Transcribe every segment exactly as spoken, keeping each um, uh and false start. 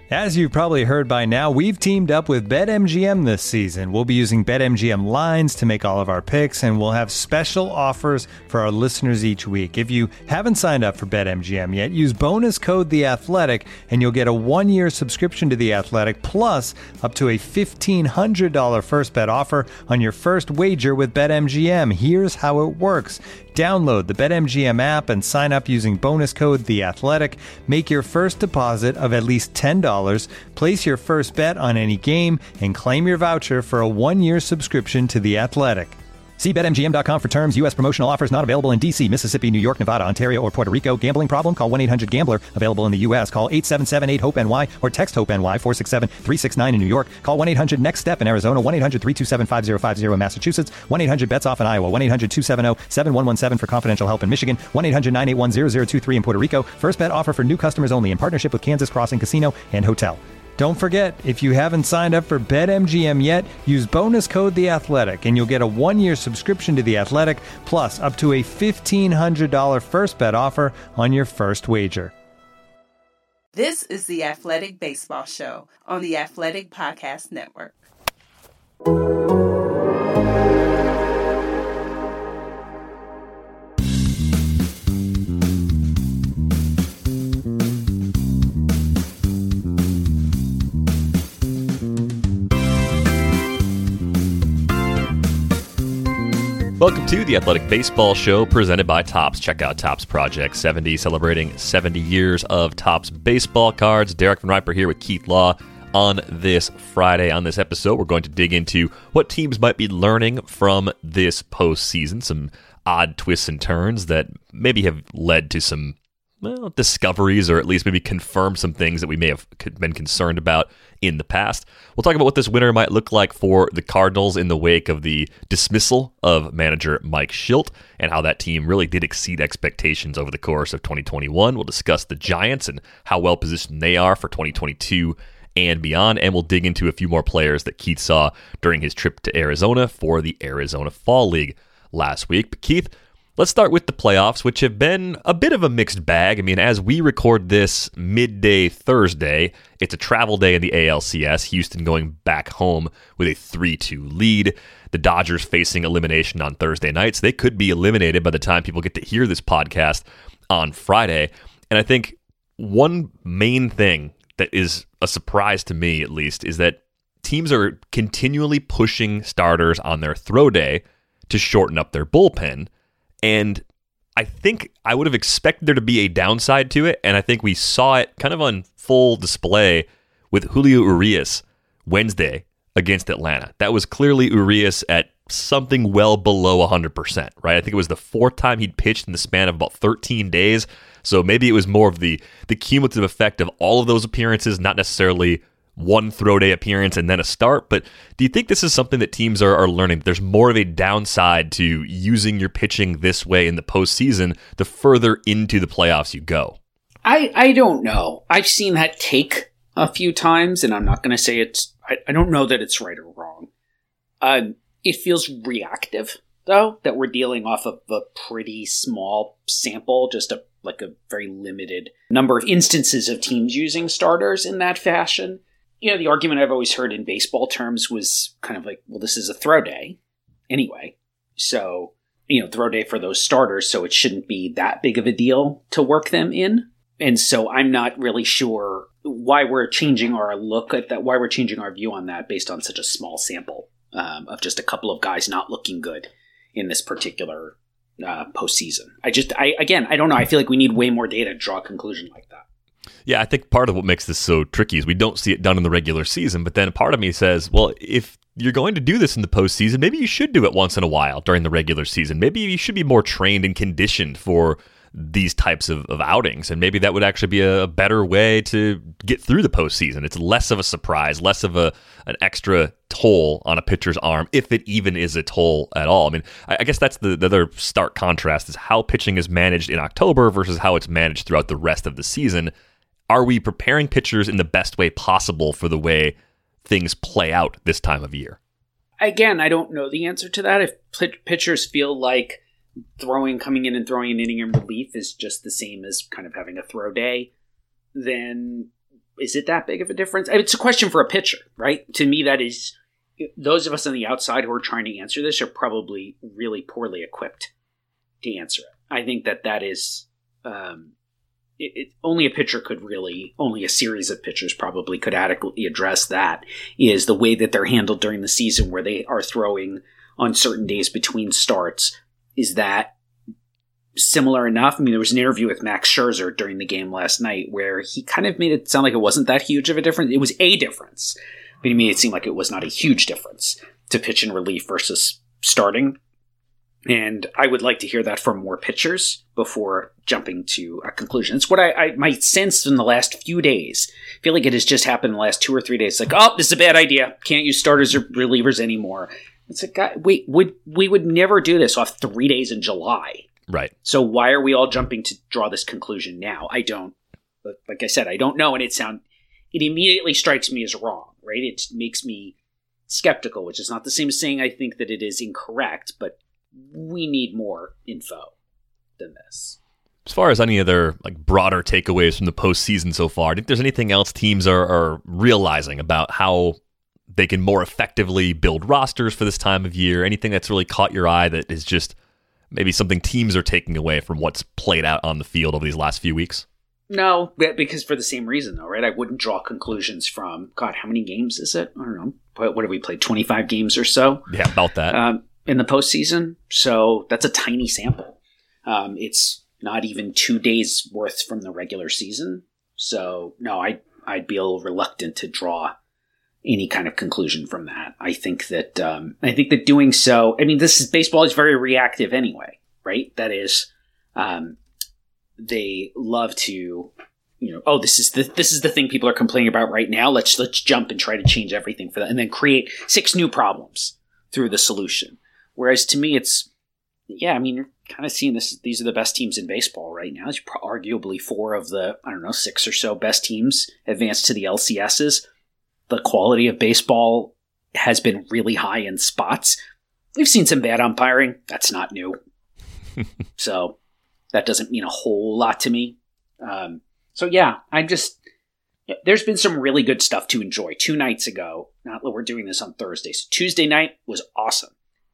As you've probably heard by now, we've teamed up with BetMGM this season. We'll be using BetMGM lines to make all of our picks, and we'll have special offers for our listeners each week. If you haven't signed up for BetMGM yet, use bonus code The Athletic, and you'll get a one-year subscription to The Athletic, plus up to a fifteen hundred dollars first bet offer on your first wager with BetMGM. Here's how it works. Download the BetMGM app and sign up using bonus code The Athletic. Make your first deposit of at least ten dollars. Place your first bet on any game and claim your voucher for a one-year subscription to The Athletic. See Bet M G M dot com for terms. U S promotional offers not available in D C, Mississippi, New York, Nevada, Ontario, or Puerto Rico. Gambling problem? Call one eight hundred gambler. Available in the U S. Call eight seven seven eight hope N Y or text HOPE-NY four six seven three six nine in New York. Call one eight hundred next step in Arizona. one eight hundred three two seven five zero five zero in Massachusetts. one eight hundred bets off in Iowa. one eight hundred two seven zero seven one one seven for confidential help in Michigan. one eight hundred nine eight one zero zero two three in Puerto Rico. First bet offer for new customers only in partnership with Kansas Crossing Casino and Hotel. Don't forget, if you haven't signed up for BetMGM yet, use bonus code The Athletic, and you'll get a one-year subscription to The Athletic, plus up to a fifteen hundred dollars first bet offer on your first wager. This is the Athletic Baseball Show on the Athletic Podcast Network. Welcome to the Athletic Baseball Show presented by Topps. Check out Topps Project seventy, celebrating seventy years of Topps baseball cards. Derek Van Riper here with Keith Law on this Friday. On this episode, we're going to dig into what teams might be learning from this postseason, some odd twists and turns that maybe have led to some well, discoveries, or at least maybe confirm some things that we may have been concerned about in the past. We'll talk about what this winter might look like for the Cardinals in the wake of the dismissal of manager Mike Shildt and how that team really did exceed expectations over the course of twenty twenty-one. We'll discuss the Giants and how well positioned they are for twenty twenty-two and beyond, and we'll dig into a few more players that Keith saw during his trip to Arizona for the Arizona Fall League last week. But Keith, let's start with the playoffs, which have been a bit of a mixed bag. I mean, as we record this midday Thursday, it's a travel day in the A L C S. Houston going back home with a three two lead. The Dodgers facing elimination on Thursday night, so they could be eliminated by the time people get to hear this podcast on Friday. And I think one main thing that is a surprise to me, at least, is that teams are continually pushing starters on their throw day to shorten up their bullpen. And I think I would have expected there to be a downside to it, and I think we saw it kind of on full display with Julio Urias Wednesday against Atlanta. That was clearly Urias at something well below one hundred percent, right? I think it was the fourth time he'd pitched in the span of about thirteen days, so maybe it was more of the, the cumulative effect of all of those appearances, not necessarily one throw day appearance and then a start. But do you think this is something that teams are, are learning? There's more of a downside to using your pitching this way in the postseason the further into the playoffs you go? I, I don't know. I've seen that take a few times, and I'm not going to say it's, I, I don't know that it's right or wrong. Uh, it feels reactive, though, that we're dealing off of a pretty small sample, just a like a very limited number of instances of teams using starters in that fashion. You know, the argument I've always heard in baseball terms was kind of like, well, this is a throw day anyway. So, you know, throw day for those starters, so it shouldn't be that big of a deal to work them in. And so I'm not really sure why we're changing our look at that, why we're changing our view on that based on such a small sample um, of just a couple of guys not looking good in this particular uh, postseason. I just, I again, I don't know. I feel like we need way more data to draw a conclusion like that. Yeah, I think part of what makes this so tricky is we don't see it done in the regular season, but then part of me says, well, if you're going to do this in the postseason, maybe you should do it once in a while during the regular season. Maybe you should be more trained and conditioned for these types of, of outings, and maybe that would actually be a better way to get through the postseason. It's less of a surprise, less of a an extra toll on a pitcher's arm, if it even is a toll at all. I mean, I, I guess that's the, the other stark contrast is how pitching is managed in October versus how it's managed throughout the rest of the season. Are we preparing pitchers in the best way possible for the way things play out this time of year? Again, I don't know the answer to that. If pitchers feel like throwing, coming in and throwing an inning in relief is just the same as kind of having a throw day, then is it that big of a difference? It's a question for a pitcher, right? To me, that is, those of us on the outside who are trying to answer this are probably really poorly equipped to answer it. I think that that is, um, it, it, only a pitcher could really, only a series of pitchers probably could adequately address that, is the way that they're handled during the season where they are throwing on certain days between starts. Is that similar enough? I mean, there was an interview with Max Scherzer during the game last night where he kind of made it sound like it wasn't that huge of a difference. It was a difference, but he made it seem like it was not a huge difference to pitch in relief versus starting. And I would like to hear that from more pitchers before jumping to a conclusion. It's what I, I my sense in the last few days. I feel like it has just happened in the last two or three days. Like, oh, this is a bad idea. Can't use starters or relievers anymore. It's like, God, wait, would we would never do this off three days in July. Right. So why are we all jumping to draw this conclusion now? I don't, like I said, I don't know. And it sound, it immediately strikes me as wrong, right? It makes me skeptical, which is not the same as saying I think that it is incorrect, but we need more info than this. As far as any other like broader takeaways from the postseason so far, I think there's anything else teams are, are realizing about how they can more effectively build rosters for this time of year? Anything that's really caught your eye that is just maybe something teams are taking away from what's played out on the field over these last few weeks? No, because for the same reason, though, right? I wouldn't draw conclusions from, God, how many games is it? I don't know. What, what have we played? twenty-five games or so? Yeah, about that. Um, in the postseason. So that's a tiny sample. Um, it's not even two days worth from the regular season. So, no, I, I'd be a little reluctant to draw any kind of conclusion from that. I think that um, I think that doing so, I mean, this is baseball is very reactive anyway, right? That is, um, they love to, you know, oh, this is the this is the thing people are complaining about right now. Let's let's jump and try to change everything for that, and then create six new problems through the solution. Whereas to me, it's yeah, I mean, you're kind of seeing this. These are the best teams in baseball right now. It's arguably four of the I don't know six or so best teams advanced to the L C S's. The quality of baseball has been really high in spots. We've seen some bad umpiring. That's not new. So that doesn't mean a whole lot to me. Um, so yeah, I just, there's been some really good stuff to enjoy. Two nights ago, not we're doing this on Thursday. So Tuesday night was awesome.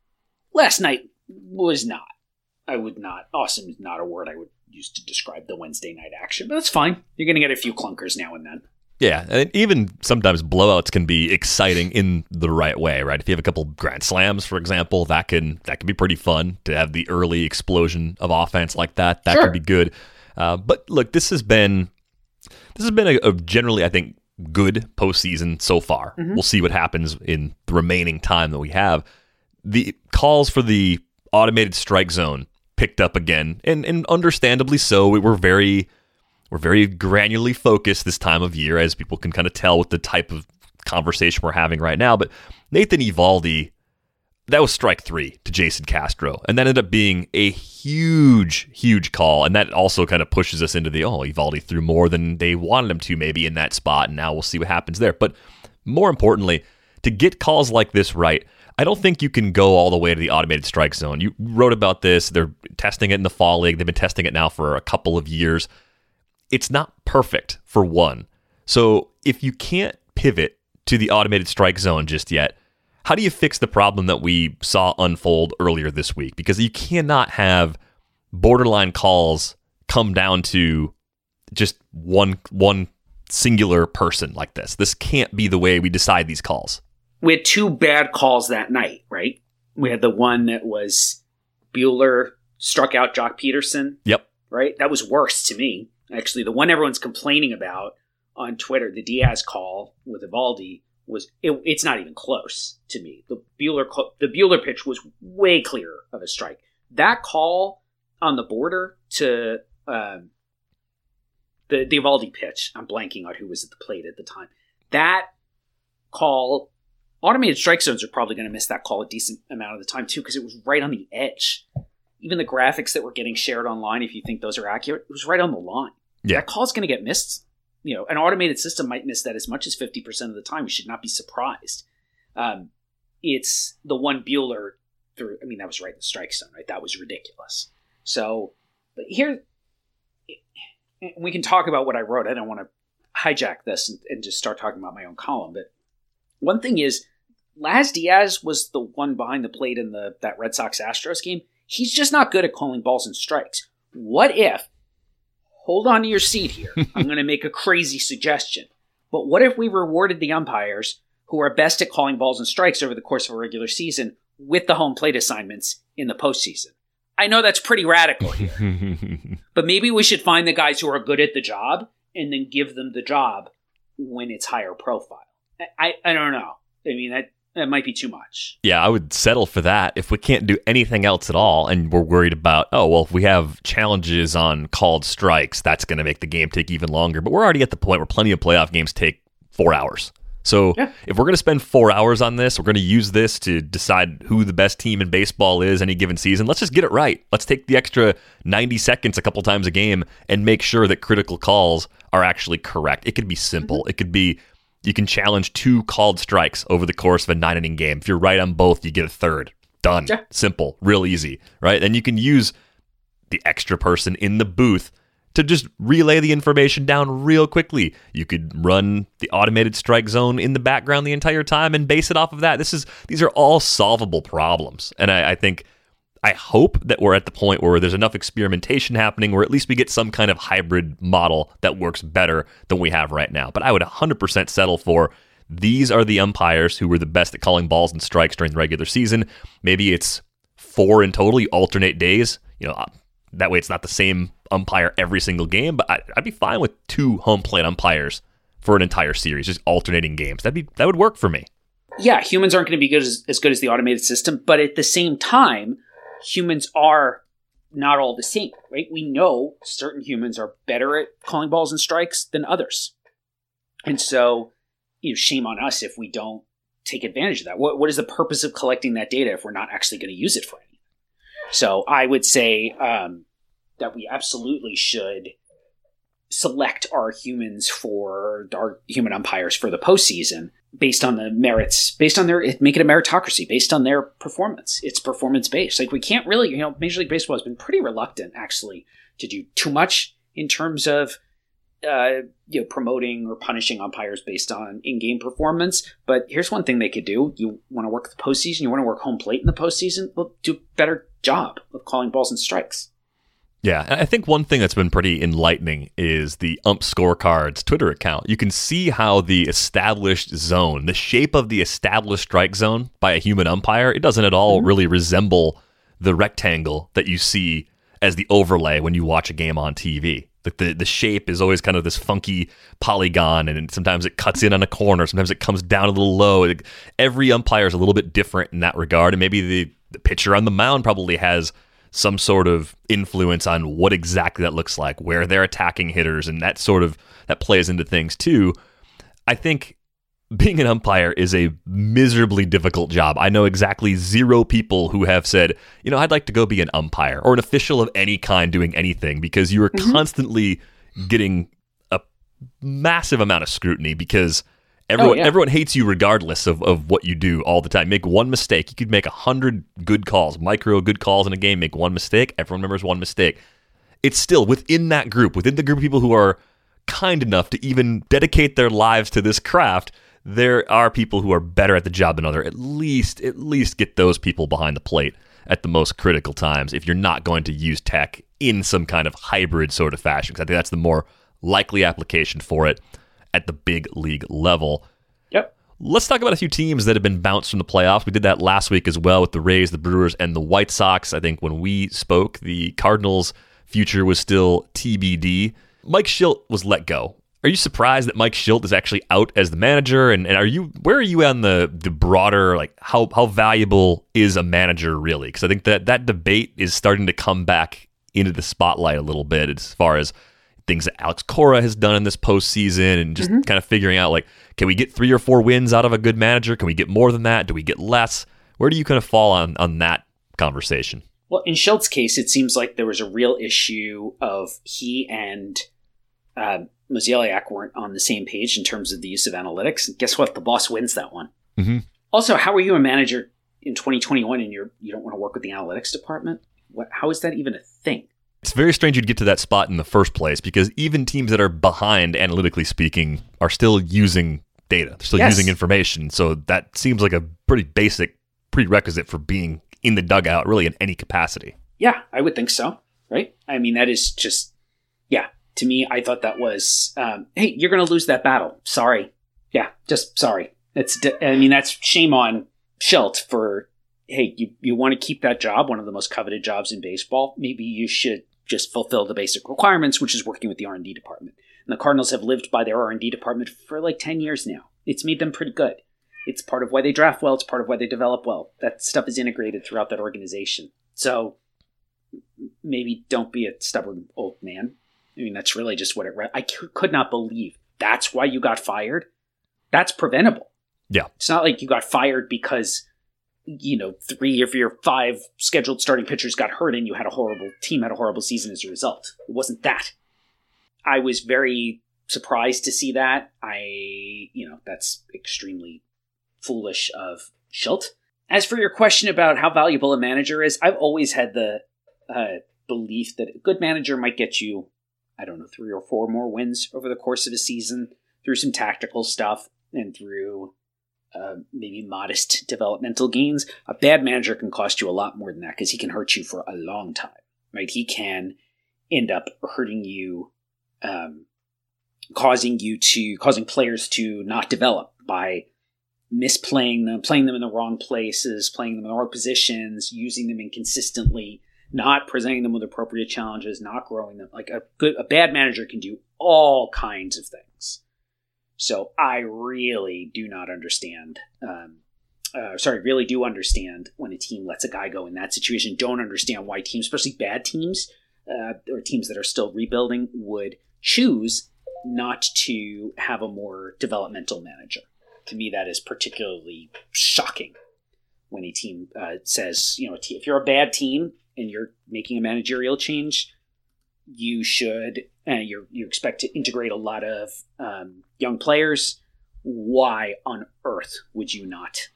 Last night was not. I would not, awesome is not a word I would use to describe the Wednesday night action, but that's fine. You're going to get a few clunkers now and then. Yeah, and even sometimes blowouts can be exciting in the right way, right? If you have a couple grand slams, for example, that can that can be pretty fun to have the early explosion of offense like that. That Sure. can be good. Uh, but look, this has been this has been a, a generally, I think, good postseason so far. Mm-hmm. We'll see what happens in the remaining time that we have. The calls for the automated strike zone picked up again, and and understandably so. We were very We're very granularly focused this time of year, as people can kind of tell with the type of conversation we're having right now. But Nathan Eovaldi, that was strike three to Jason Castro. And that ended up being a huge, huge call. And that also kind of pushes us into the, oh, Eovaldi threw more than they wanted him to maybe in that spot. And now we'll see what happens there. But more importantly, to get calls like this right, I don't think you can go all the way to the automated strike zone. You wrote about this. They're testing it in the fall league. They've been testing it now for a couple of years. It's not perfect, for one. So if you can't pivot to the automated strike zone just yet, how do you fix the problem that we saw unfold earlier this week? Because you cannot have borderline calls come down to just one one singular person like this. This can't be the way we decide these calls. We had two bad calls that night, right? We had the one that was Buehler struck out Jock Peterson. Yep. Right? That was worse to me. Actually, the one everyone's complaining about on Twitter, the Diaz call with Eovaldi, was it, it's not even close to me. The Buehler the Buehler pitch was way clearer of a strike. That call on the border to um, the the Eovaldi pitch, I'm blanking on who was at the plate at the time. That call, automated strike zones are probably going to miss that call a decent amount of the time too, because it was right on the edge. Even the graphics that were getting shared online, if you think those are accurate, it was right on the line. Yeah. That call's going to get missed. You know, an automated system might miss that as much as fifty percent of the time. We should not be surprised. Um, it's the one Buehler through. I mean, that was right in the strike zone, right? That was ridiculous. So, but here, we can talk about what I wrote. I don't want to. hijack this and, and just start talking about my own column. But one thing is, Laz Diaz was the one behind the plate in the that Red Sox-Astros game. He's just not good at calling balls and strikes. What if, hold on to your seat here, I'm going to make a crazy suggestion, but what if we rewarded the umpires who are best at calling balls and strikes over the course of a regular season with the home plate assignments in the postseason? I know that's pretty radical here, but maybe we should find the guys who are good at the job and then give them the job when it's higher profile. I, I, I don't know. I mean, that, that might be too much. Yeah, I would settle for that if we can't do anything else at all and we're worried about, oh, well, if we have challenges on called strikes, that's going to make the game take even longer. But we're already at the point where plenty of playoff games take four hours. So yeah. If we're going to spend four hours on this, we're going to use this to decide who the best team in baseball is any given season. Let's just get it right. Let's take the extra ninety seconds a couple times a game and make sure that critical calls are actually correct. It could be simple. Mm-hmm. It could be you can challenge two called strikes over the course of a nine-inning game. If you're right on both, you get a third. Done. Yeah. Simple. Real easy. Right? Then you can use the extra person in the booth to just relay the information down real quickly. You could run the automated strike zone in the background the entire time and base it off of that. This is these are all solvable problems. And I, I think, I hope that we're at the point where there's enough experimentation happening where at least we get some kind of hybrid model that works better than we have right now. But I would one hundred percent settle for these are the umpires who were the best at calling balls and strikes during the regular season. Maybe it's four in total. You alternate days. You know, that way it's not the same umpire every single game, but I'd be fine with two home plate umpires for an entire series, just alternating games. That'd be that would work for me. Yeah, humans aren't going to be good as, as good as the automated system, but at the same time, humans are not all the same, right? We know certain humans are better at calling balls and strikes than others. And so, you know, shame on us if we don't take advantage of that. What What is the purpose of collecting that data if we're not actually going to use it for anything? So I would say um, that we absolutely should select our humans for our human umpires for the postseason based on the merits, based on their, make it a meritocracy, based on their performance. It's performance based. Like we can't really, you know, Major League Baseball has been pretty reluctant actually to do too much in terms of, uh, you know, promoting or punishing umpires based on in-game performance. But here's one thing they could do. You want to work the postseason, you want to work home plate in the postseason, well, do a better job of calling balls and strikes. Yeah, I think one thing that's been pretty enlightening is the Ump Scorecards Twitter account. You can see how the established zone, the shape of the established strike zone by a human umpire, it doesn't at all mm-hmm. really resemble the rectangle that you see as the overlay when you watch a game on T V. Like the, the shape is always kind of this funky polygon, and sometimes it cuts in on a corner, sometimes it comes down a little low. It, every umpire is a little bit different in that regard, and maybe the, the pitcher on the mound probably has some sort of influence on what exactly that looks like, where they're attacking hitters, and that sort of that plays into things too. I think being an umpire is a miserably difficult job. I know exactly zero people who have said, you know, I'd like to go be an umpire or an official of any kind doing anything, because you are mm-hmm. constantly getting a massive amount of scrutiny because Everyone, oh, yeah. everyone hates you regardless of, of what you do all the time. Make one mistake. You could make a hundred good calls, micro good calls in a game, make one mistake. Everyone remembers one mistake. It's still within that group, within the group of people who are kind enough to even dedicate their lives to this craft, there are people who are better at the job than others. At least, at least get those people behind the plate at the most critical times if you're not going to use tech in some kind of hybrid sort of fashion, because I think that's the more likely application for it at the big league level. Yep. Let's talk about a few teams that have been bounced from the playoffs. We did that last week as well with the Rays, the Brewers, and the White Sox. I think when we spoke, the Cardinals' future was still T B D. Mike Shildt was let go. Are you surprised that Mike Shildt is actually out as the manager? And, and are you where are you on the the broader, like how how valuable is a manager really? Because I think that that debate is starting to come back into the spotlight a little bit as far as things that Alex Cora has done in this postseason, and just mm-hmm. kind of figuring out, like, can we get three or four wins out of a good manager? Can we get more than that? Do we get less? Where do you kind of fall on, on that conversation? Well, in Shilt's case, it seems like there was a real issue of he and uh, Mozeliak weren't on the same page in terms of the use of analytics. And guess what? The boss wins that one. Mm-hmm. Also, how are you a manager in twenty twenty-one and you're, you don't want to work with the analytics department? What? How is that even a thing? It's very strange you'd get to that spot in the first place because even teams that are behind, analytically speaking, are still using data. They're still Yes. using information. So that seems like a pretty basic prerequisite for being in the dugout, really in any capacity. Yeah, I would think so, right? I mean, that is just, yeah, to me, I thought that was, um, hey, you're going to lose that battle. Sorry. Yeah, just sorry. It's, I mean, that's shame on Shildt for, hey, you, you want to keep that job, one of the most coveted jobs in baseball. Maybe you should just fulfill the basic requirements, which is working with the R and D department. And the Cardinals have lived by their R and D department for like ten years now. It's made them pretty good. It's part of why they draft well. It's part of why they develop well. That stuff is integrated throughout that organization. So maybe don't be a stubborn old man. I mean, that's really just what it re- I c- could not believe. That's why you got fired? That's preventable. Yeah. It's not like you got fired because, you know, three of your five scheduled starting pitchers got hurt and you had a horrible team, had a horrible season as a result. It wasn't that. I was very surprised to see that. I, you know, that's extremely foolish of Shildt. As for your question about how valuable a manager is, I've always had the uh, belief that a good manager might get you, I don't know, three or four more wins over the course of a season through some tactical stuff and through uh, maybe modest developmental gains. A bad manager can cost you a lot more than that because he can hurt you for a long time, right? He can end up hurting you, um, causing you to, causing players to not develop by misplaying them, playing them in the wrong places, playing them in the wrong positions, using them inconsistently, not presenting them with appropriate challenges, not growing them. Like a good, a bad manager can do all kinds of things. So I really do not understand. Um, uh, sorry, really do understand when a team lets a guy go in that situation. Don't understand why teams, especially bad teams uh, or teams that are still rebuilding, would choose not to have a more developmental manager. To me, that is particularly shocking when a team uh, says, you know, if you're a bad team and you're making a managerial change, you should, and uh, you you expect to integrate a lot of um, young players. Why on earth would you not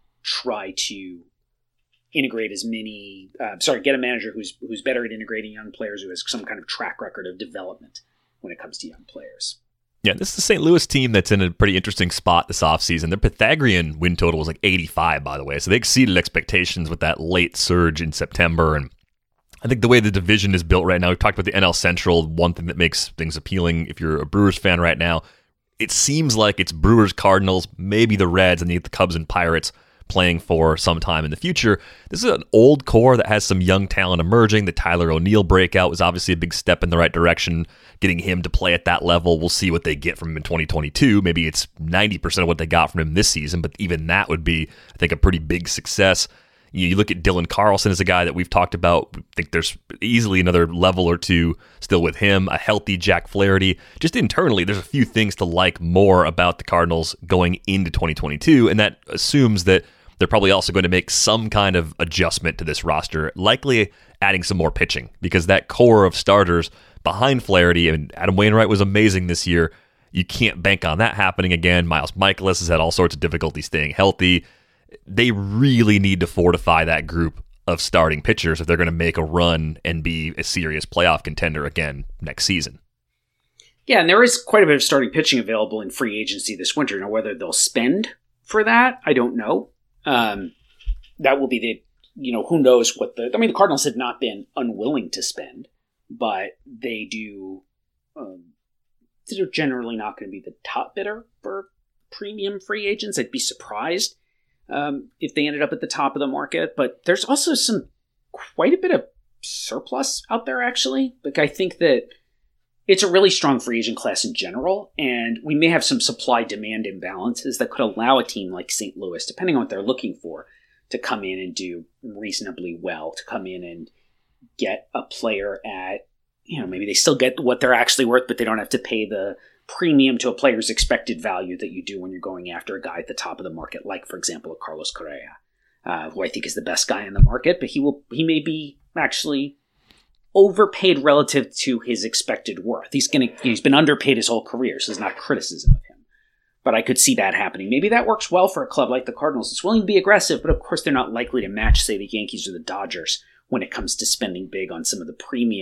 try to integrate as many? Uh, sorry, get a manager who's who's better at integrating young players, who has some kind of track record of development when it comes to young players. Yeah, this is the Saint Louis team that's in a pretty interesting spot this offseason. Their Pythagorean win total was like eighty-five, by the way, so they exceeded expectations with that late surge in September. And I think the way the division is built right now, we've talked about the N L Central, one thing that makes things appealing if you're a Brewers fan right now, it seems like it's Brewers, Cardinals, maybe the Reds, and you get the Cubs and Pirates playing for some time in the future. This is an old core that has some young talent emerging. The Tyler O'Neill breakout was obviously a big step in the right direction. Getting him to play at that level, we'll see what they get from him in twenty twenty-two. Maybe it's ninety percent of what they got from him this season, but even that would be, I think, a pretty big success. You look at Dylan Carlson as a guy that we've talked about. I think there's easily another level or two still with him. A healthy Jack Flaherty. Just internally, there's a few things to like more about the Cardinals going into twenty twenty-two, and that assumes that they're probably also going to make some kind of adjustment to this roster, likely adding some more pitching, because that core of starters behind Flaherty, and Adam Wainwright was amazing this year. You can't bank on that happening again. Miles Mikolas has had all sorts of difficulty staying healthy. They really need to fortify that group of starting pitchers if they're going to make a run and be a serious playoff contender again next season. Yeah, and there is quite a bit of starting pitching available in free agency this winter. Now, whether they'll spend for that, I don't know. Um, that will be the, you know, who knows what the, I mean, the Cardinals have not been unwilling to spend, but they do, um, they're generally not going to be the top bidder for premium free agents. I'd be surprised um, if they ended up at the top of the market, but there's also some, quite a bit of surplus out there, actually. Like, I think that it's a really strong free agent class in general, and we may have some supply-demand imbalances that could allow a team like Saint Louis, depending on what they're looking for, to come in and do reasonably well, to come in and get a player at, you know, maybe they still get what they're actually worth, but they don't have to pay the premium to a player's expected value that you do when you're going after a guy at the top of the market, like, for example, a Carlos Correa, uh, who I think is the best guy in the market, but he will he may be actually overpaid relative to his expected worth. He's gonna he's been underpaid his whole career, so it's not criticism of him. But I could see that happening. Maybe that works well for a club like the Cardinals. It's willing to be aggressive, but of course they're not likely to match, say, the Yankees or the Dodgers when it comes to spending big on some of the premium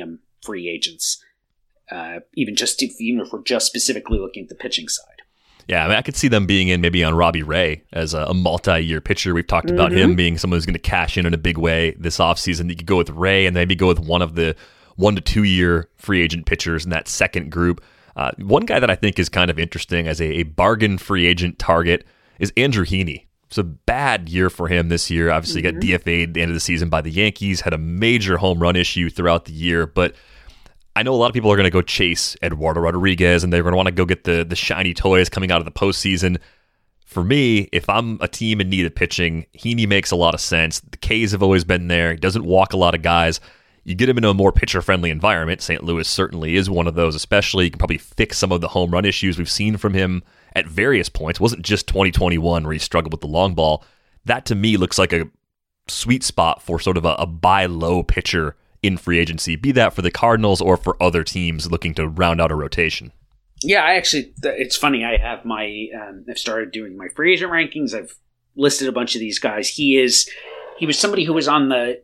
free agents, uh, even just if, even if we're just specifically looking at the pitching side. Yeah, I mean, I could see them being in maybe on Robbie Ray as a, a multi-year pitcher. We've talked about mm-hmm. him being someone who's going to cash in in a big way this offseason. You could go with Ray and maybe go with one of the one to two year free agent pitchers in that second group. Uh, one guy that I think is kind of interesting as a, a bargain free agent target is Andrew Heaney. It's a bad year for him this year. Obviously, mm-hmm. got D F A'd at the end of the season by the Yankees, had a major home run issue throughout the year, but I know a lot of people are going to go chase Eduardo Rodriguez, and they're going to want to go get the, the shiny toys coming out of the postseason. For me, if I'm a team in need of pitching, Heaney makes a lot of sense. The K's have always been there. He doesn't walk a lot of guys. You get him into a more pitcher-friendly environment. Saint Louis certainly is one of those, especially. You can probably fix some of the home run issues we've seen from him at various points. It wasn't just twenty twenty-one where he struggled with the long ball. That, to me, looks like a sweet spot for sort of a, a buy-low pitcher in free agency, be that for the Cardinals or for other teams looking to round out a rotation. Yeah, I actually, it's funny. I have my, um, I've started doing my free agent rankings. I've listed a bunch of these guys. He is, he was somebody who was on the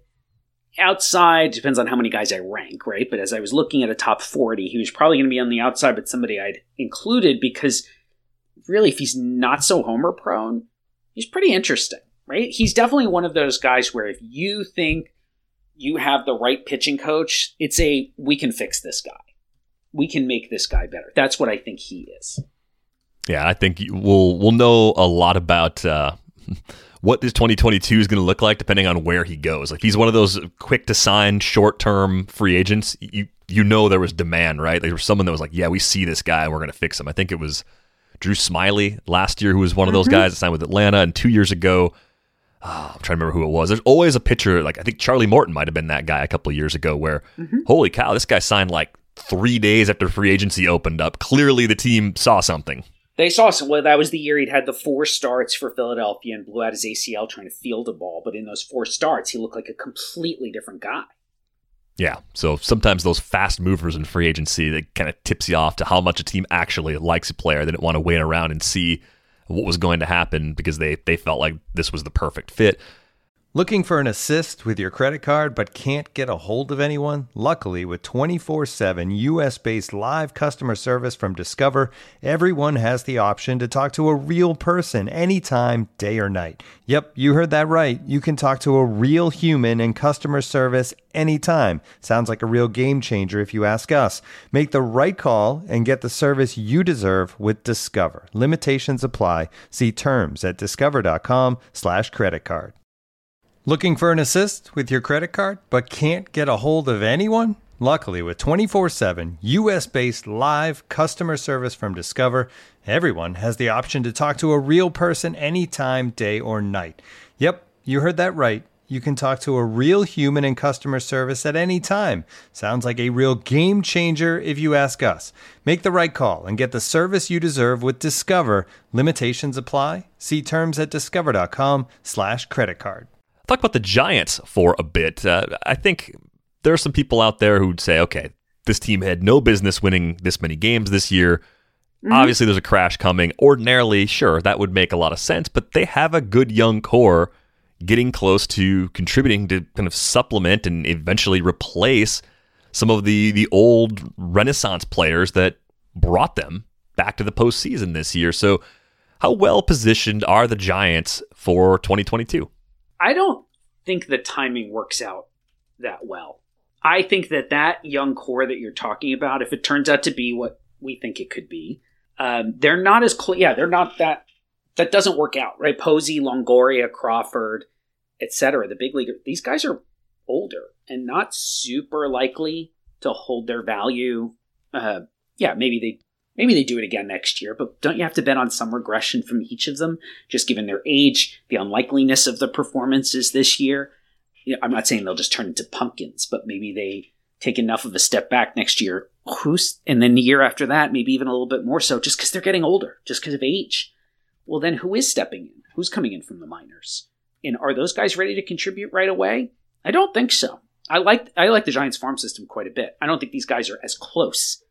outside, depends on how many guys I rank, right? But as I was looking at a top forty, he was probably going to be on the outside, but somebody I'd included because really, if he's not so homer prone, he's pretty interesting, right? He's definitely one of those guys where if you think you have the right pitching coach, it's a, we can fix this guy. We can make this guy better. That's what I think he is. Yeah, I think we'll we'll know a lot about uh, what this twenty twenty-two is going to look like depending on where he goes. Like, he's one of those quick to sign, short term free agents. You you know there was demand, right? There was someone that was like, yeah, we see this guy and we're going to fix him. I think it was Drew Smyly last year who was one of those mm-hmm. guys that signed with Atlanta, and two years ago, oh, I'm trying to remember who it was. There's always a pitcher, like I think Charlie Morton might have been that guy a couple of years ago where, mm-hmm. holy cow, this guy signed like three days after free agency opened up. Clearly the team saw something. They saw some. Well, that was the year he'd had the four starts for Philadelphia and blew out his A C L trying to field a ball. But in those four starts, he looked like a completely different guy. Yeah, so sometimes those fast movers in free agency, that kind of tips you off to how much a team actually likes a player. They didn't want to wait around and see what was going to happen because they, they felt like this was the perfect fit. Looking for an assist with your credit card but can't get a hold of anyone? Luckily, with twenty-four seven U S-based live customer service from Discover, everyone has the option to talk to a real person anytime, day or night. Yep, you heard that right. You can talk to a real human in customer service anytime. Sounds like a real game changer if you ask us. Make the right call and get the service you deserve with Discover. Limitations apply. See terms at discover.com slash credit card. Looking for an assist with your credit card but can't get a hold of anyone? Luckily, with twenty-four seven U S-based live customer service from Discover, everyone has the option to talk to a real person anytime, day or night. Yep, you heard that right. You can talk to a real human in customer service at any time. Sounds like a real game changer if you ask us. Make the right call and get the service you deserve with Discover. Limitations apply. See terms at discover.com slash credit card. Talk about the Giants for a bit. Uh, I think there are some people out there who'd say, okay, this team had no business winning this many games this year. Mm-hmm. Obviously, there's a crash coming. Ordinarily, sure, that would make a lot of sense, but they have a good young core getting close to contributing to kind of supplement and eventually replace some of the, the old Renaissance players that brought them back to the postseason this year. So how well positioned are the Giants for twenty twenty-two? I don't think the timing works out that well. I think that that young core that you're talking about, if it turns out to be what we think it could be, um, they're not as close. Yeah, they're not that. That doesn't work out, right? Posey, Longoria, Crawford, et cetera. The big league. These guys are older and not super likely to hold their value. Uh, yeah, maybe they. Maybe they do it again next year, but don't you have to bet on some regression from each of them, just given their age, the unlikeliness of the performances this year? You know, I'm not saying they'll just turn into pumpkins, but maybe they take enough of a step back next year. Who's, and then the year after that, maybe even a little bit more so, just because they're getting older, just because of age. Well, then who is stepping in? Who's coming in from the minors? And are those guys ready to contribute right away? I don't think so. I like I like the Giants farm system quite a bit. I don't think these guys are as close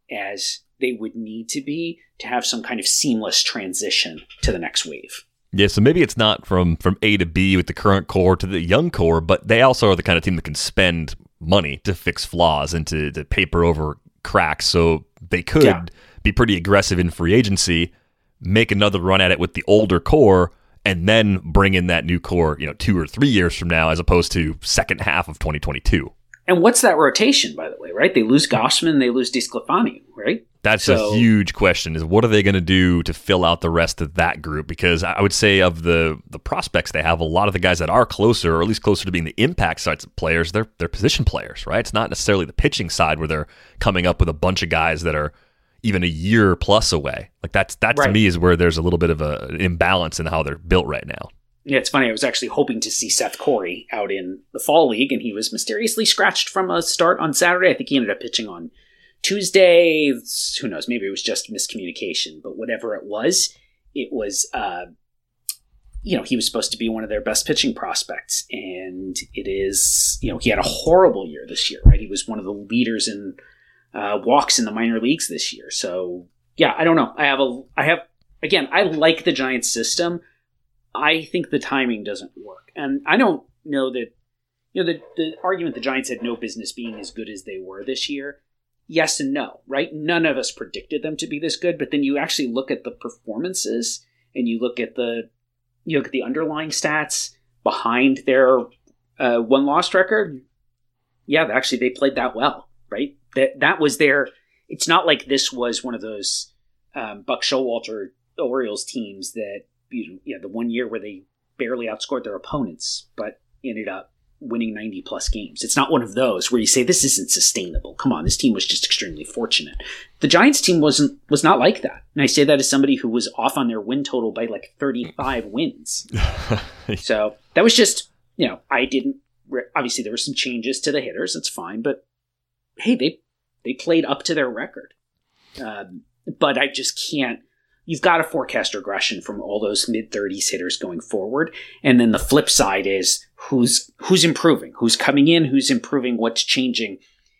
as they would need to be to have some kind of seamless transition to the next wave. Yeah, so maybe it's not from, from A to B with the current core to the young core, but they also are the kind of team that can spend money to fix flaws and to, to paper over cracks. So they could Yeah. be pretty aggressive in free agency, make another run at it with the older core, and then bring in that new core, you know, two or three years from now, as opposed to second half of twenty twenty-two. And what's that rotation, by the way, right? They lose Gossman, they lose DeSclafani, right? That's So- a huge question, is what are they going to do to fill out the rest of that group? Because I would say of the the prospects they have, a lot of the guys that are closer, or at least closer to being the impact sides of players, they're, they're position players, right? It's not necessarily the pitching side where they're coming up with a bunch of guys that are even a year plus away. Like that's that to Right. me is where there's a little bit of a, an imbalance in how they're built right now. Yeah, it's funny. I was actually hoping to see Seth Corey out in the fall league, and he was mysteriously scratched from a start on Saturday. I think he ended up pitching on Tuesday. Who knows? Maybe it was just miscommunication, but whatever it was, it was, uh, you know, he was supposed to be one of their best pitching prospects, and it is, you know, he had a horrible year this year, right? He was one of the leaders in uh, walks in the minor leagues this year. So, yeah, I don't know. I have a, I have, again, I like the Giants system. I think the timing doesn't work. And I don't know that, you know, the, the argument the Giants had no business being as good as they were this year. Yes and no, right? None of us predicted them to be this good, but then you actually look at the performances and you look at the, you look at the underlying stats behind their uh, one-loss record. Yeah, actually they played that well, right? That that was their, it's not like this was one of those um, Buck Showalter Orioles teams that, you know, yeah, the one year where they barely outscored their opponents, but ended up winning ninety plus games. It's not one of those where you say this isn't sustainable. Come on, this team was just extremely fortunate. The Giants team wasn't was not like that, and I say that as somebody who was off on their win total by like thirty-five wins. So that was just, you know, I didn't. Obviously, there were some changes to the hitters. That's fine, but hey, they they played up to their record. Um, but I just can't. You've got to forecast regression from all those mid-thirties hitters going forward. And then the flip side is who's who's improving, who's coming in, who's improving, what's changing.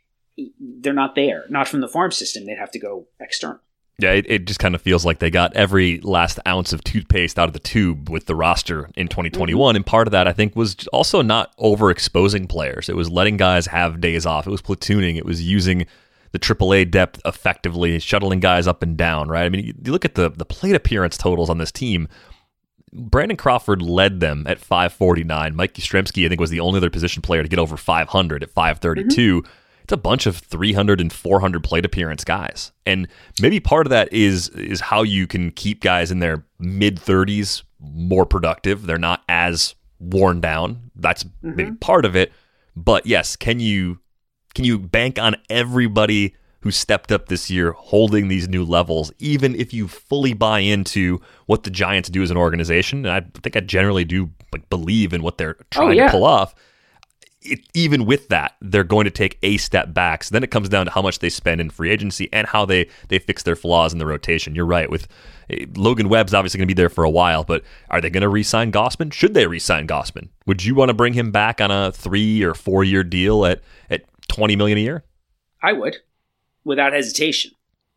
They're not there. Not from the farm system. They'd have to go external. Yeah, it, it just kind of feels like they got every last ounce of toothpaste out of the tube with the roster in twenty twenty-one. Mm-hmm. And part of that, I think, was also not overexposing players. It was letting guys have days off. It was platooning. It was using the triple A depth effectively, shuttling guys up and down, right? I mean, you, you look at the the plate appearance totals on this team. Brandon Crawford led them at five forty-nine. Mike Yastrzemski, I think, was the only other position player to get over five hundred at five thirty-two. Mm-hmm. It's a bunch of three hundred and four hundred plate appearance guys. And maybe part of that is is how you can keep guys in their mid-thirties more productive. They're not as worn down. That's mm-hmm. maybe part of it. But yes, can you... Can you bank on everybody who stepped up this year holding these new levels, even if you fully buy into what the Giants do as an organization? And I think I generally do like believe in what they're trying oh, yeah. to pull off. It, even with that, they're going to take a step back. So then it comes down to how much they spend in free agency and how they, they fix their flaws in the rotation. You're right. With uh, Logan Webb's obviously going to be there for a while, but are they going to re-sign Gossman? Should they re-sign Gossman? Would you want to bring him back on a three or four year deal at at twenty million dollars a year? I would, without hesitation.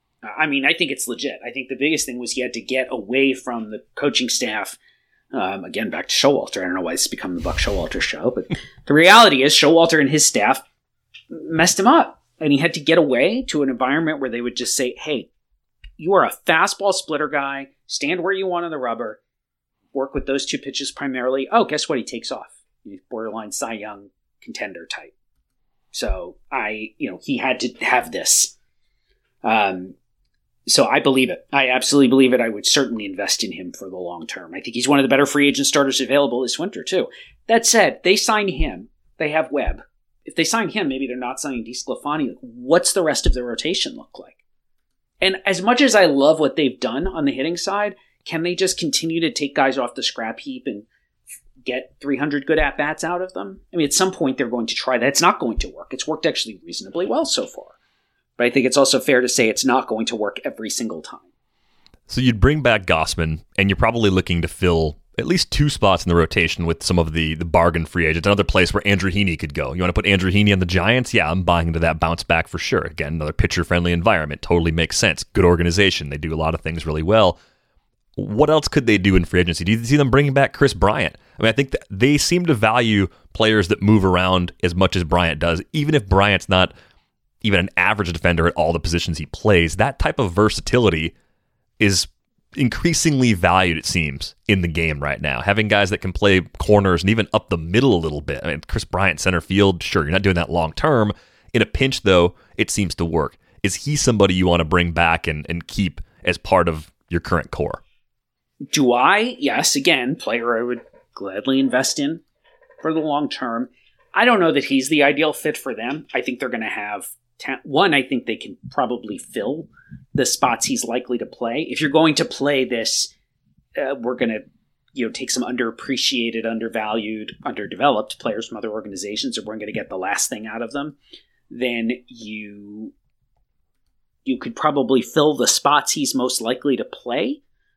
I mean, I think it's legit. I think the biggest thing was he had to get away from the coaching staff. Um, again, back to Showalter. I don't know why it's become the Buck Showalter show, but the reality is Showalter and his staff messed him up. And he had to get away to an environment where they would just say, hey, you are a fastball splitter guy. Stand where you want on the rubber. Work with those two pitches primarily. Oh, guess what? He takes off. He's borderline Cy Young contender type. So I, you know, he had to have this. Um, so I believe it. I absolutely believe it. I would certainly invest in him for the long term. I think he's one of the better free agent starters available this winter too. That said, they sign him. They have Webb. If they sign him, maybe they're not signing DeSclafani. What's the rest of the rotation look like? And as much as I love what they've done on the hitting side, can they just continue to take guys off the scrap heap and get three hundred good at-bats out of them? I mean, at some point they're going to try that. It's not going to work. It's worked actually reasonably well so far. But I think it's also fair to say it's not going to work every single time. So you'd bring back Gossman, and you're probably looking to fill at least two spots in the rotation with some of the, the bargain free agents, another place where Andrew Heaney could go. You want to put Andrew Heaney on the Giants? Yeah, I'm buying into that bounce back for sure. Again, another pitcher-friendly environment. Totally makes sense. Good organization. They do a lot of things really well. what else could they do in free agency? Do you see them bringing back Chris Bryant? I mean, I think that they seem to value players that move around as much as Bryant does, even if Bryant's not even an average defender at all the positions he plays. That type of versatility is increasingly valued, it seems, in the game right now. Having guys that can play corners and even up the middle a little bit. I mean, Chris Bryant, center field, sure, you're not doing that long term. In a pinch, though, it seems to work. Is he somebody you want to bring back and, and keep as part of your current core? Do I? Yes, again, player I would gladly invest in for the long term. I don't know that he's the ideal fit for them. I think they're going to have ta- one, I think they can probably fill the spots he's likely to play. If you're going to play this, uh, we're going to you know take some underappreciated, undervalued, underdeveloped players from other organizations, or we're going to get the last thing out of them, then you you could probably fill the spots he's most likely to play.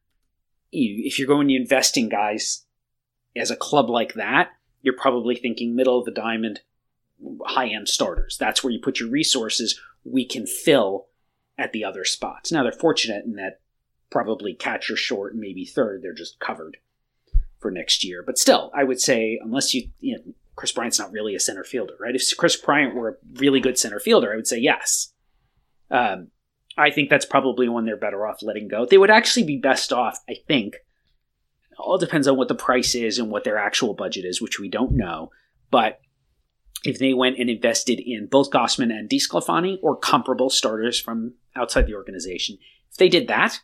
You, if you're going to invest in guys as a club like that, you're probably thinking middle of the diamond, high-end starters. That's where you put your resources. We can fill at the other spots. Now, they're fortunate in that probably catcher short and maybe third, they're just covered for next year. But still, I would say, unless you, you know, Chris Bryant's not really a center fielder, right? If Chris Bryant were a really good center fielder, I would say yes. Um, I think that's probably one they're better off letting go. They would actually be best off, I think. It all depends on what the price is and what their actual budget is, which we don't know. But if they went and invested in both Gausman and DeSclafani or comparable starters from outside the organization, if they did that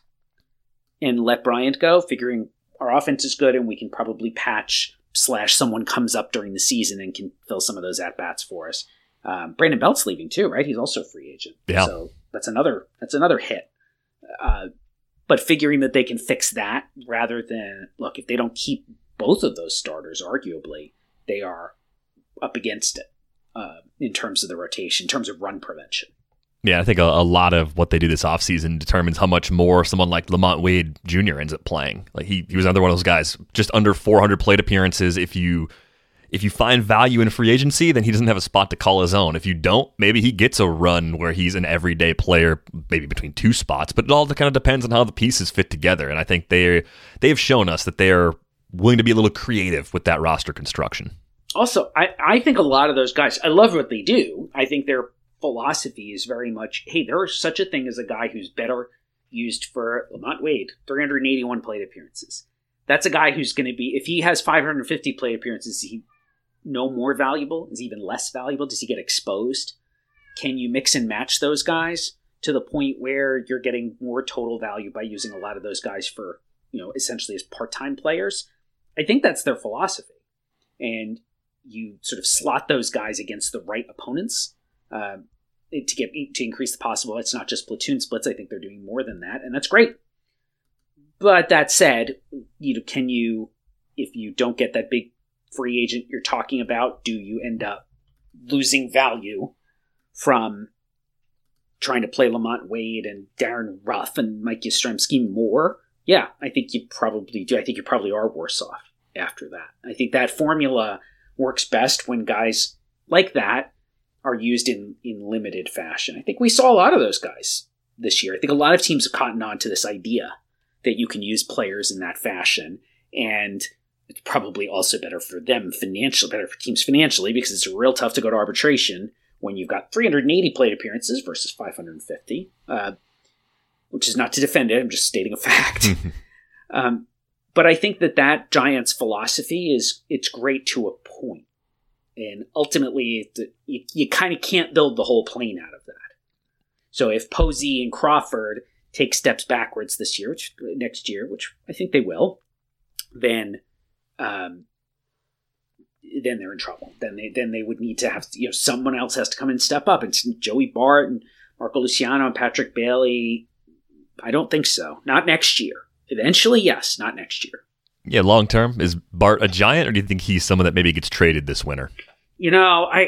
and let Bryant go, figuring our offense is good and we can probably patch slash someone comes up during the season and can fill some of those at-bats for us. Um, Brandon Belt's leaving too, right? He's also a free agent. Yeah. So that's another that's another hit. Uh, but figuring that they can fix that rather than, look, if they don't keep both of those starters, arguably, they are up against it uh, in terms of the rotation, in terms of run prevention. Yeah, I think a, a lot of what they do this offseason determines how much more someone like Lamont Wade Junior ends up playing. Like he, he was another one of those guys, just under four hundred plate appearances. If you if you find value in free agency, then he doesn't have a spot to call his own. If you don't, maybe he gets a run where he's an everyday player, maybe between two spots. But it all kind of depends on how the pieces fit together. And I think they they have shown us that they are willing to be a little creative with that roster construction. Also, I, I think a lot of those guys, I love what they do. I think their philosophy is very much, hey, there is such a thing as a guy who's better used for Lamont Wade, three hundred eighty-one plate appearances. That's a guy who's going to be, if he has five hundred fifty plate appearances, is he no more valuable? Is he even less valuable? Does he get exposed? Can you mix and match those guys to the point where you're getting more total value by using a lot of those guys for, you know, essentially as part-time players? I think that's their philosophy. And you sort of slot those guys against the right opponents uh, to get to increase the possible. It's not just platoon splits. I think they're doing more than that, and that's great. But that said, you know, can you, if you don't get that big free agent you're talking about, do you end up losing value from trying to play Lamont Wade and Darren Ruff and Mike Yastrzemski more? Yeah, I think you probably do. I think you probably are worse off after that. I think that formula works best when guys like that are used in, in limited fashion. I think we saw a lot of those guys this year. I think a lot of teams have cottoned on to this idea that you can use players in that fashion, and it's probably also better for them financially, better for teams financially, because it's real tough to go to arbitration when you've got three hundred eighty plate appearances versus five hundred fifty, uh, which is not to defend it. I'm just stating a fact. um, but I think that that Giants philosophy is, it's great to a point. And ultimately, it, you, you kind of can't build the whole plane out of that. So if Posey and Crawford take steps backwards this year, which, next year, which I think they will, then um, then they're in trouble. Then they then they would need to have, you know, someone else has to come and step up. And Joey Bart and Marco Luciano and Patrick Bailey, I don't think so. Not next year. Eventually, yes. Not next year. Yeah, long term, is Bart a Giant, or do you think he's someone that maybe gets traded this winter? You know, I.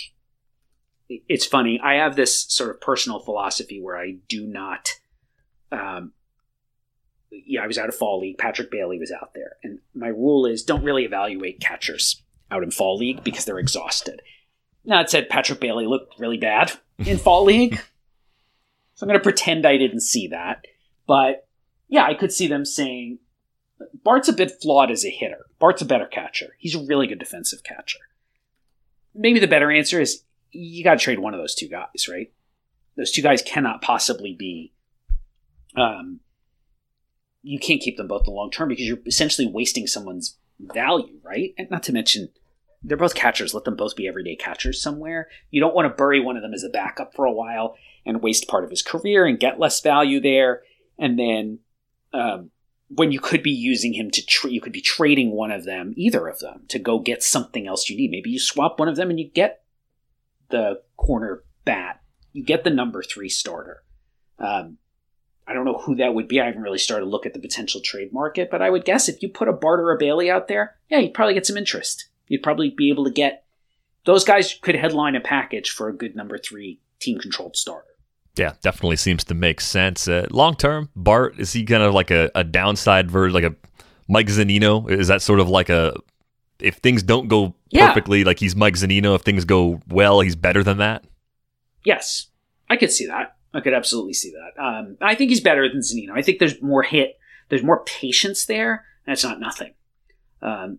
It's funny. I have this sort of personal philosophy where I do not. Um, yeah, I was out of fall league. Patrick Bailey was out there, and my rule is don't really evaluate catchers out in fall league because they're exhausted. Now, it said Patrick Bailey looked really bad in fall league, so I'm going to pretend I didn't see that. But yeah, I could see them saying, Bart's a bit flawed as a hitter. Bart's a better catcher. He's a really good defensive catcher. Maybe the better answer is you got to trade one of those two guys, right? Those two guys cannot possibly be, um, you can't keep them both in the long term because you're essentially wasting someone's value, right? And not to mention, they're both catchers. Let them both be everyday catchers somewhere. You don't want to bury one of them as a backup for a while and waste part of his career and get less value there. And then um, when you could be using him to, tra- you could be trading one of them, either of them, to go get something else you need. Maybe you swap one of them and you get the corner bat. You get the number three starter. Um, I don't know who that would be. I haven't really started to look at the potential trade market, but I would guess if you put a Bart or a Bailey out there, yeah, you'd probably get some interest. You'd probably be able to get those guys could headline a package for a good number three team-controlled starter. Yeah, definitely seems to make sense. Uh, long term, Bart, is he kind of like a, a downside version, like a Mike Zunino? Is that sort of like a, if things don't go perfectly, yeah. like he's Mike Zunino, if things go well, he's better than that? Yes, I could see that. I could absolutely see that. Um, I think he's better than Zunino. I think there's more hit, there's more patience there, and it's not nothing. Um,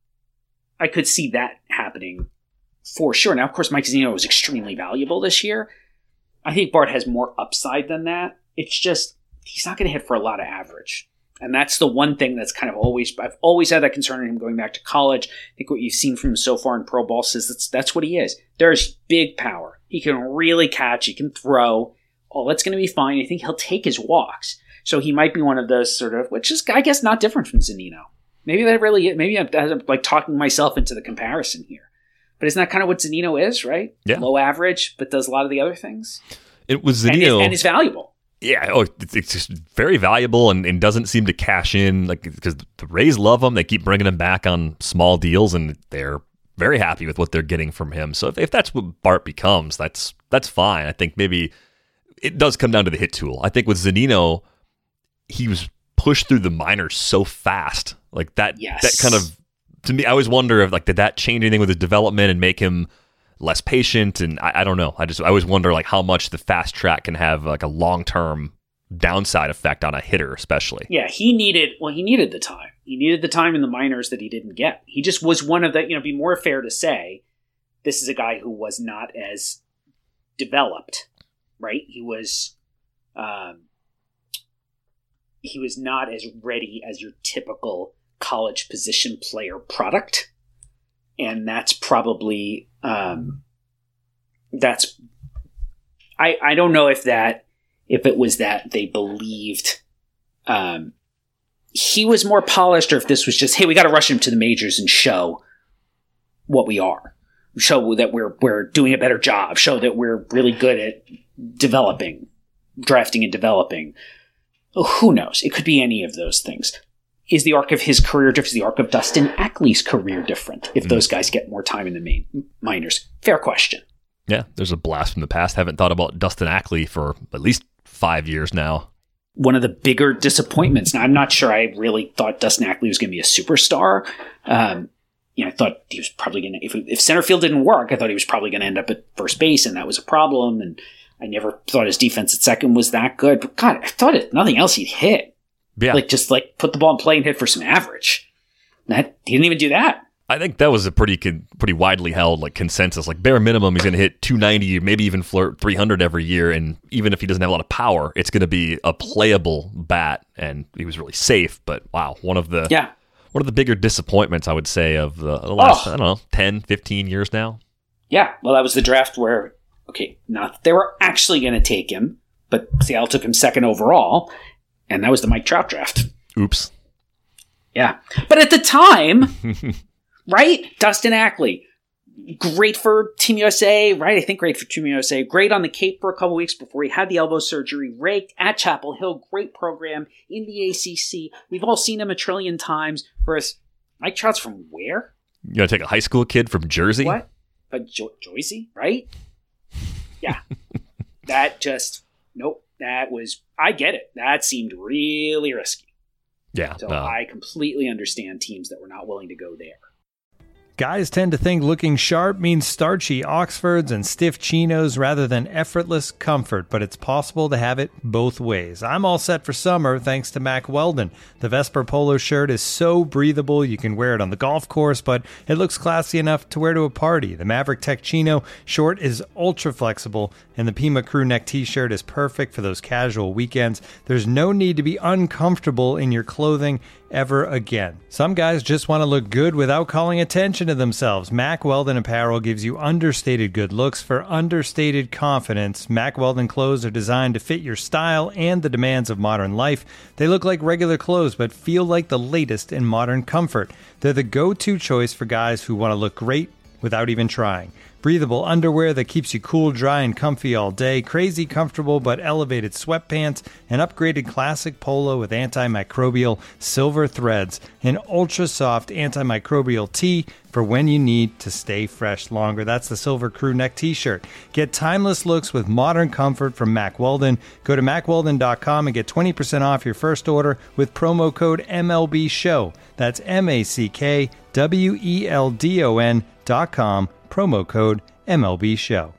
I could see that happening for sure. Now, of course, Mike Zunino was extremely valuable this year. I think Bart has more upside than that. It's just, he's not going to hit for a lot of average. And that's the one thing that's kind of always, I've always had that concern in him going back to college. I think what you've seen from him so far in pro ball says that's, that's what he is. There's big power. He can really catch. He can throw. Oh, that's going to be fine. I think he'll take his walks. So he might be one of those sort of, which is, I guess, not different from Zunino. Maybe that really, maybe I'm, I'm like talking myself into the comparison here. But isn't that kind of what Zunino is, right? Yeah. Low average, but does a lot of the other things. It was Zunino. And is, and is valuable. Yeah, oh, it's, it's just very valuable and, and doesn't seem to cash in, like, because the Rays love him. They keep bringing him back on small deals, and they're very happy with what they're getting from him. So if, if that's what Bart becomes, that's that's fine. I think maybe it does come down to the hit tool. I think with Zunino, he was pushed through the minors so fast. Like that, yes. that kind of, to me, I always wonder if like did that change anything with his development and make him less patient? And I, I don't know. I just I always wonder like how much the fast track can have like a long term downside effect on a hitter, especially. Yeah, he needed well, he needed the time. He needed the time in the minors that he didn't get. He just was one of the, you know, be more fair to say, this is a guy who was not as developed, right? He was, um, he was not as ready as your typical college position player product. And that's probably, um, that's, I, I don't know if that, if it was that they believed, um, he was more polished, or if this was just, hey, we got to rush him to the majors and show what we are, show that we're, we're doing a better job, show that we're really good at developing, drafting and developing. Who knows? It could be any of those things. Is the arc of his career different? Is the arc of Dustin Ackley's career different if mm-hmm. those guys get more time in the main minors? Fair question. Yeah, there's a blast from the past. Haven't thought about Dustin Ackley for at least five years now. One of the bigger disappointments. Now, I'm not sure I really thought Dustin Ackley was going to be a superstar. Um, you know, I thought he was probably going to, if, if center field didn't work, I thought he was probably going to end up at first base, and that was a problem. And I never thought his defense at second was that good. But God, I thought it, nothing else he'd hit. Yeah. Like, just like put the ball in play and hit for some average. That, he didn't even do that. I think that was a pretty pretty widely held like consensus. Like bare minimum, he's going to hit two ninety, maybe even flirt three hundred every year. And even if he doesn't have a lot of power, it's going to be a playable bat. And he was really safe. But wow, one of the yeah. one of the bigger disappointments, I would say, of the, the last, oh. I don't know, ten, fifteen years now. Yeah, well, that was the draft where, okay, not that they were actually going to take him, but Seattle took him second overall. And that was the Mike Trout draft. Oops. Yeah. But at the time, right? Dustin Ackley, great for Team U S A, right? I think great for Team U S A. Great on the Cape for a couple weeks before he had the elbow surgery. Raked at Chapel Hill. Great program in the A C C. We've all seen him a trillion times. Whereas Mike Trout's from where? You going to take a high school kid from Jersey? What? But jo- Jersey, right? Yeah. That just, nope. That was, I get it. That seemed really risky. Yeah. So no. I completely understand teams that were not willing to go there. Guys tend to think looking sharp means starchy Oxfords and stiff chinos rather than effortless comfort, but it's possible to have it both ways. I'm all set for summer thanks to Mack Weldon. The Vesper polo shirt is so breathable you can wear it on the golf course, but it looks classy enough to wear to a party. The Maverick Tech Chino short is ultra flexible, and the Pima crew neck t-shirt is perfect for those casual weekends. There's no need to be uncomfortable in your clothing ever again. Some guys just want to look good without calling attention to themselves. Mack Weldon apparel gives you understated good looks for understated confidence. Mack Weldon clothes are designed to fit your style and the demands of modern life. They look like regular clothes but feel like the latest in modern comfort. They're the go-to choice for guys who want to look great without even trying. Breathable underwear that keeps you cool, dry, and comfy all day. Crazy comfortable but elevated sweatpants. An upgraded classic polo with antimicrobial silver threads. An ultra-soft antimicrobial tee for when you need to stay fresh longer. That's the Silver Crew Neck t-shirt. Get timeless looks with modern comfort from Mack Weldon. Go to mack weldon dot com and get twenty percent off your first order with promo code M L B show. That's M A C K W E L D O N dot com. Promo code M L B show.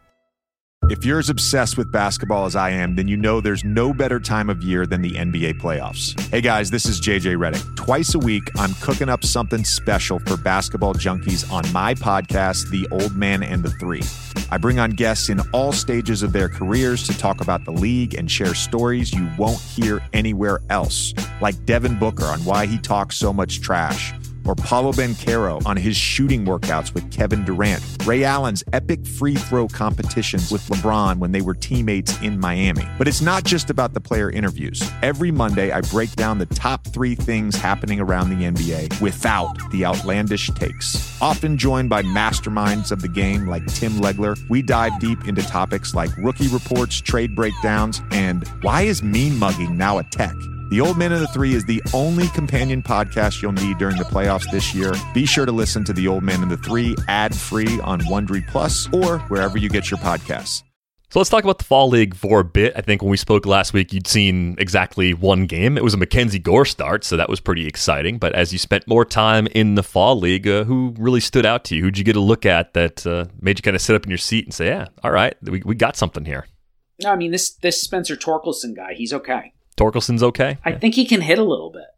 If you're as obsessed with basketball as I am, then you know there's no better time of year than the N B A playoffs. Hey guys, this is J J Redick. Twice a week, I'm cooking up something special for basketball junkies on my podcast, The Old Man and the Three. I bring on guests in all stages of their careers to talk about the league and share stories you won't hear anywhere else, like Devin Booker on why he talks so much trash, or Paolo Banchero on his shooting workouts with Kevin Durant, Ray Allen's epic free throw competitions with LeBron when they were teammates in Miami. But it's not just about the player interviews. Every Monday, I break down the top three things happening around the N B A without the outlandish takes. Often joined by masterminds of the game like Tim Legler, we dive deep into topics like rookie reports, trade breakdowns, and why is mean mugging now a tech? The Old Man and the Three is the only companion podcast you'll need during the playoffs this year. Be sure to listen to The Old Man and the Three ad-free on Wondery Plus or wherever you get your podcasts. So let's talk about the Fall League for a bit. I think when we spoke last week, you'd seen exactly one game. It was a Mackenzie Gore start, so that was pretty exciting. But as you spent more time in the Fall League, uh, who really stood out to you? Who'd you get a look at that uh, made you kind of sit up in your seat and say, yeah, all right, we, we got something here? No, I mean, this, this Spencer Torkelson guy, he's okay. Torkelson's okay? I think he can hit a little bit.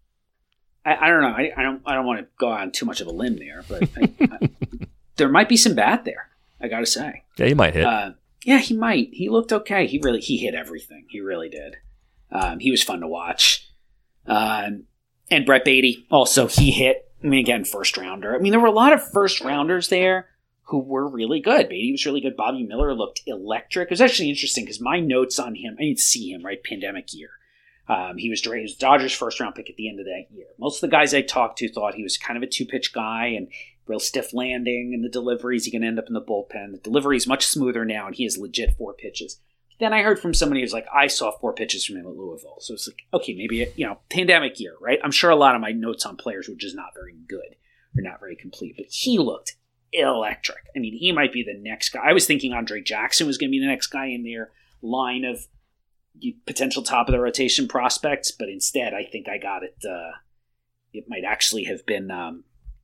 I, I don't know. I, I don't. I don't want to go on too much of a limb there, but I, I, there might be some bat there. I got to say. Yeah, he might hit. Uh, yeah, he might. He looked okay. He really he hit everything. He really did. Um, he was fun to watch. Um, and Brett Beatty also he hit. I mean, again, first rounder. I mean, there were a lot of first rounders there who were really good. Beatty was really good. Bobby Miller looked electric. It was actually interesting because my notes on him, I didn't see him, right? Pandemic year. Um, he was, he was Dodgers' first round pick at the end of that year. Most of the guys I talked to thought he was kind of a two-pitch guy and real stiff landing and the deliveries. He can end up in the bullpen. The delivery is much smoother now, and he has legit four pitches. Then I heard from somebody who's like, I saw four pitches from him at Louisville. So it's like, okay, maybe, you know, pandemic year, right? I'm sure a lot of my notes on players were just not very good or not very complete, but he looked electric. I mean, he might be the next guy. I was thinking Andre Jackson was going to be the next guy in their line of potential top of the rotation prospects, but instead I think I got it. Uh, it might actually have been, um,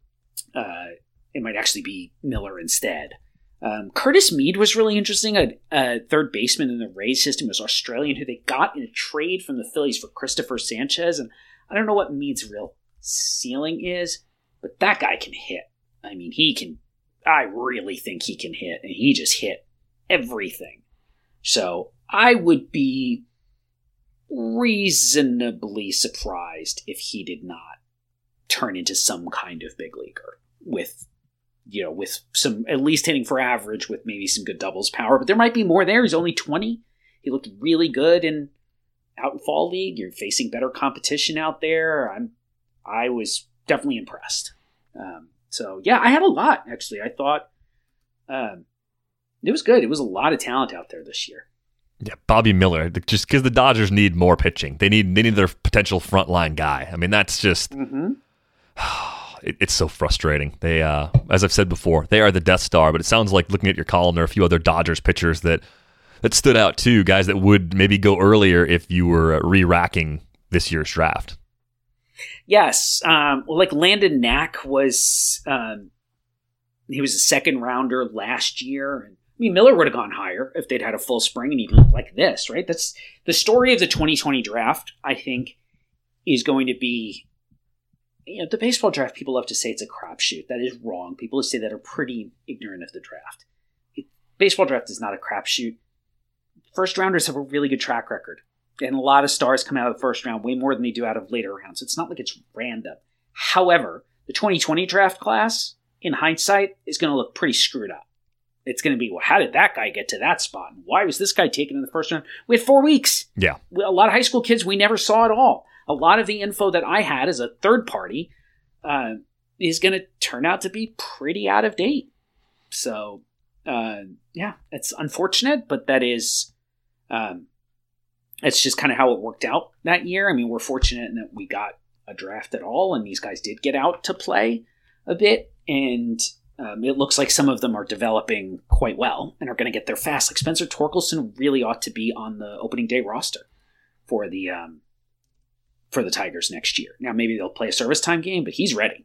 uh, it might actually be Miller instead. Um, Curtis Mead was really interesting. A, a third baseman in the Rays system was Australian, who they got in a trade from the Phillies for Christopher Sanchez. And I don't know what Mead's real ceiling is, but that guy can hit. I mean, he can, I really think he can hit, and he just hit everything. So I would be reasonably surprised if he did not turn into some kind of big leaguer with, you know, with some at least hitting for average with maybe some good doubles power. But there might be more there. He's only twenty. He looked really good in out in Fall League. You're facing better competition out there. I'm, I was definitely impressed. Um, so yeah, I had a lot actually. I thought um, it was good. It was a lot of talent out there this year. Yeah, Bobby Miller, just because the Dodgers need more pitching. They need they need their potential frontline guy. I mean, that's just Mm-hmm. it, it's so frustrating. They, uh, as I've said before, they are the Death Star. But it sounds like looking at your column, there are a few other Dodgers pitchers that that stood out too. Guys that would maybe go earlier if you were re-racking this year's draft. Yes. Um, well, like Landon Knack was, um, he was a second rounder last year. And I mean, Miller would have gone higher if they'd had a full spring and he'd look like this, right? That's the story of the twenty twenty draft, I think, is going to be, you know, the baseball draft, people love to say it's a crapshoot. That is wrong. People who say that are pretty ignorant of the draft. It, baseball draft is not a crapshoot. First rounders have a really good track record. And a lot of stars come out of the first round way more than they do out of later rounds. It's not like it's random. However, the twenty twenty draft class, in hindsight, is going to look pretty screwed up. It's going to be, well, how did that guy get to that spot? Why was this guy taken in the first round? We had four weeks. Yeah. A lot of high school kids we never saw at all. A lot of the info that I had as a third party uh, is going to turn out to be pretty out of date. So, uh, yeah, it's unfortunate, but that is... Um, It's just kind of how it worked out that year. I mean, we're fortunate in that we got a draft at all, and these guys did get out to play a bit. And um, it looks like some of them are developing quite well and are going to get there fast. Like Spencer Torkelson really ought to be on the opening day roster for the um, for the Tigers next year. Now, maybe they'll play a service time game, but he's ready.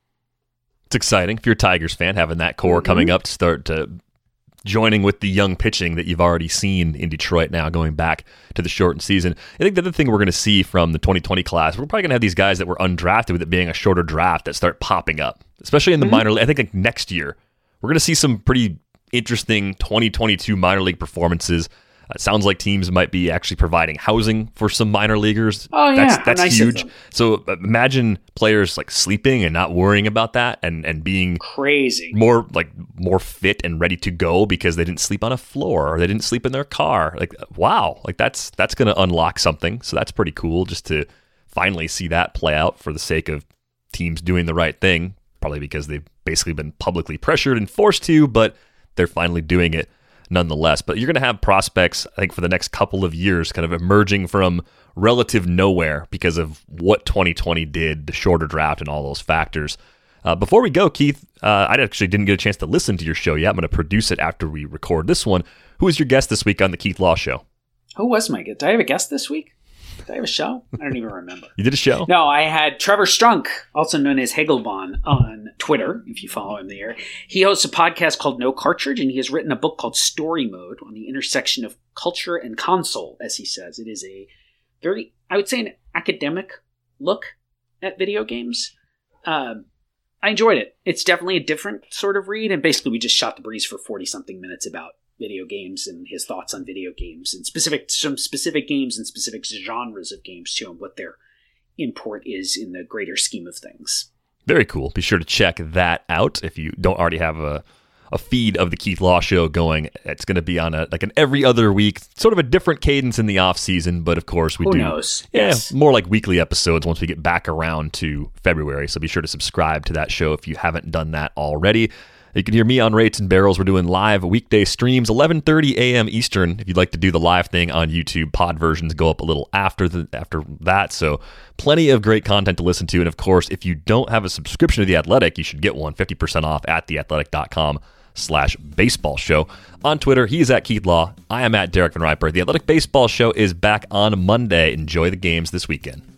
It's exciting if you're a Tigers fan, having that core mm-hmm. coming up to start to joining with the young pitching that you've already seen in Detroit now going back to the shortened season. I think the other thing we're going to see from the twenty twenty class, we're probably going to have these guys that were undrafted with it being a shorter draft that start popping up, especially in the mm-hmm. minor league. I think like next year, we're going to see some pretty interesting twenty twenty-two minor league performances. Uh, it sounds like teams might be actually providing housing for some minor leaguers. Oh, yeah. That's, that's nice huge. So uh, imagine players like sleeping and not worrying about that and, and being crazy, more like more fit and ready to go because they didn't sleep on a floor or they didn't sleep in their car. Like, wow, like that's that's going to unlock something. So that's pretty cool just to finally see that play out for the sake of teams doing the right thing, probably because they've basically been publicly pressured and forced to, but they're finally doing it nonetheless. But you're going to have prospects, I think, for the next couple of years kind of emerging from relative nowhere because of what twenty twenty did, the shorter draft and all those factors. Uh, before we go, Keith, uh, I actually didn't get a chance to listen to your show yet. I'm going to produce it after we record this one. Who is your guest this week on the Keith Law Show? Who was my guest? Did I have a guest this week? Did I have a show? I don't even remember. You did a show? No, I had Trevor Strunk, also known as Hegelbon, on Twitter, if you follow him there. He hosts a podcast called No Cartridge, and he has written a book called Story Mode on the intersection of culture and console, as he says. It is a very, I would say, an academic look at video games. Um, I enjoyed it. It's definitely a different sort of read, and basically we just shot the breeze for forty-something minutes about video games and his thoughts on video games and specific some specific games and specific genres of games too, and what their import is in the greater scheme of things. Very cool. Be sure to check that out if you don't already have a, a feed of the Keith Law Show going. It's going to be on a like an every other week, sort of a different cadence in the off season, but of course we Who do knows? Yeah, yes. more like weekly episodes once we get back around to February. So be sure to subscribe to that show if you haven't done that already. You can hear me on Rates and Barrels. We're doing live weekday streams, eleven thirty a.m. Eastern. If you'd like to do the live thing on YouTube, pod versions go up a little after the after that. So plenty of great content to listen to. And of course, if you don't have a subscription to The Athletic, you should get one, fifty percent off at theathletic.com slash baseball show. On Twitter, he is at Keith Law. I am at Derek Van Riper. The Athletic Baseball Show is back on Monday. Enjoy the games this weekend.